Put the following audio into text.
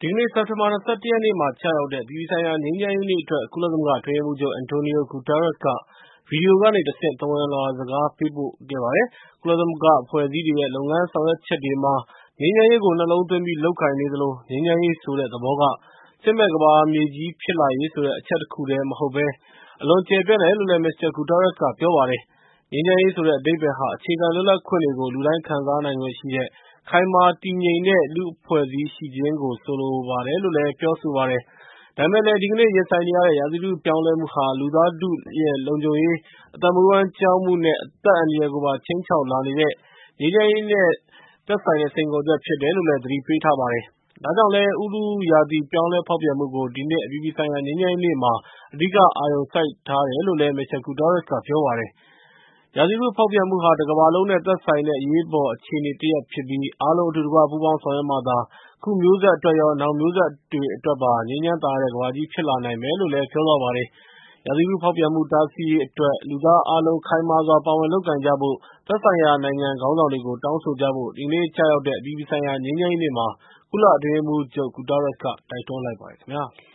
ဒီကနေ့ စက်တင်ဘာ ၂၁ ရက်နေ့မှာ ကျရောက်တဲ့ အပြည်ပြည်ဆိုင်ရာ ငြိမ်းချမ်းရေးနေ့အတွက် ကုလသမဂ္ဂ အတွင်းရေးမှူးချုပ် Antonio Guterres က ဗီဒီယိုကနေတဆင့် သဝဏ်လွှာစကား ပေးပို့ခဲ့ပါတယ်။ ကုလသမဂ္ဂအဖွဲ့အစည်းတွေရဲ့ လုပ်ငန်းဆောင်ရွက်ချက်တွေမှာ ငြိမ်းချမ်းရေးကို နှလုံးသွင်းပြီး လုပ်ကိုင်နေသလို ငြိမ်းချမ်းရေးဆိုတဲ့ သဘောက စစ်မဲ့ကမ္ဘာမြေကြီး ဖြစ်လာရေးဆိုတဲ့ အချက်တခုတည်း မဟုတ်ဘဲ အလွန်ကျယ်ပြန့်တယ်လို့လည်း မစ္စတာ Guterres က ပြောပါတယ်။ ငြိမ်းချမ်းရေးဆိုတဲ့ အဓိပ္ပာယ်ဟာ အခြေခံလွတ်လပ်ခွင့်တွေကို လူတိုင်းခံစားနိုင်ခွင့်ရှိတဲ့ ခိုင်မာတည်ငြိမ်တဲ့ လူ့အဖွဲ့အစည်းရှိခြင်းကို ဆိုလိုပါတယ်လို့ ပြောဆိုပါတယ်။ ဒါပေမဲ့လည်း ဒီကနေ့ ရင်ဆိုင်နေရတဲ့ ရာသီဥတုပြောင်းလဲမှုဟာ လူသားထုရဲ့ လုံခြုံရေး၊ အသက်မွေးဝမ်းကျောင်းမှုနဲ့ အသက်အန္တရာယ်ကိုပါ ခြိမ်းခြောက်လာနေတဲ့ ငြိမ်းချမ်းရေးနဲ့ သက်ဆိုင်တဲ့ စိန်ခေါ်ချက်ဖြစ်တယ်လို့ သတိပေးထားပါတယ်။ ဒါကြောင့်လည်း ဥတုရာသီပြောင်းလဲဖောက်ပြန်မှုကို ဒီနှစ် အပြည်ပြည်ဆိုင်ရာ ငြိမ်းချမ်းရေးနေ့မှာ အဓိက အာရုံစိုက်ထားတယ်လို့လည်း မစ္စတာ Guterres က ပြောပါတယ်။ ရာသီဥတုဖောက်ပြန်မှုဟာ တကမ္ဘာလုံးနဲ့ သက်ဆိုင်တဲ့ အရေးပေါ်အခြေအနေတရပ်ဖြစ်ပြီး အားလုံးအတူတကွ ပူးပေါင်းဆောင်ရွက်မှသာ အခုမျိုးဆက်အတွက်ရော နောင်မျိုးဆက်တွေအတွက်ပါ ငြိမ်းချမ်းသာယာတဲ့ ကမ္ဘာကြီး ဖြစ်လာနိုင်မယ်လို့ ပြောသွားပါတယ်။ ရာသီဥတုဖောက်ပြန်မှု တားဆီးရေးအတွက် လူသားအားလုံး ခိုင်မာစွာ ပါဝင်လုပ်ကိုင်ကြဖို့ သက်ဆိုင်ရာနိုင်ငံ ခေါင်းဆောင်တွေကို တောင်းဆိုကြဖို့ ဒီကနေ့ကျရောက်တဲ့ အပြည်ပြည်ဆိုင်ရာ ငြိမ်းချမ်းရေးနေ့မှာ ကုလအတွင်းရေးမှူးချုပ် Guterres က တိုက်တွန်းလိုက်ပါတယ်ခင်ဗျာ။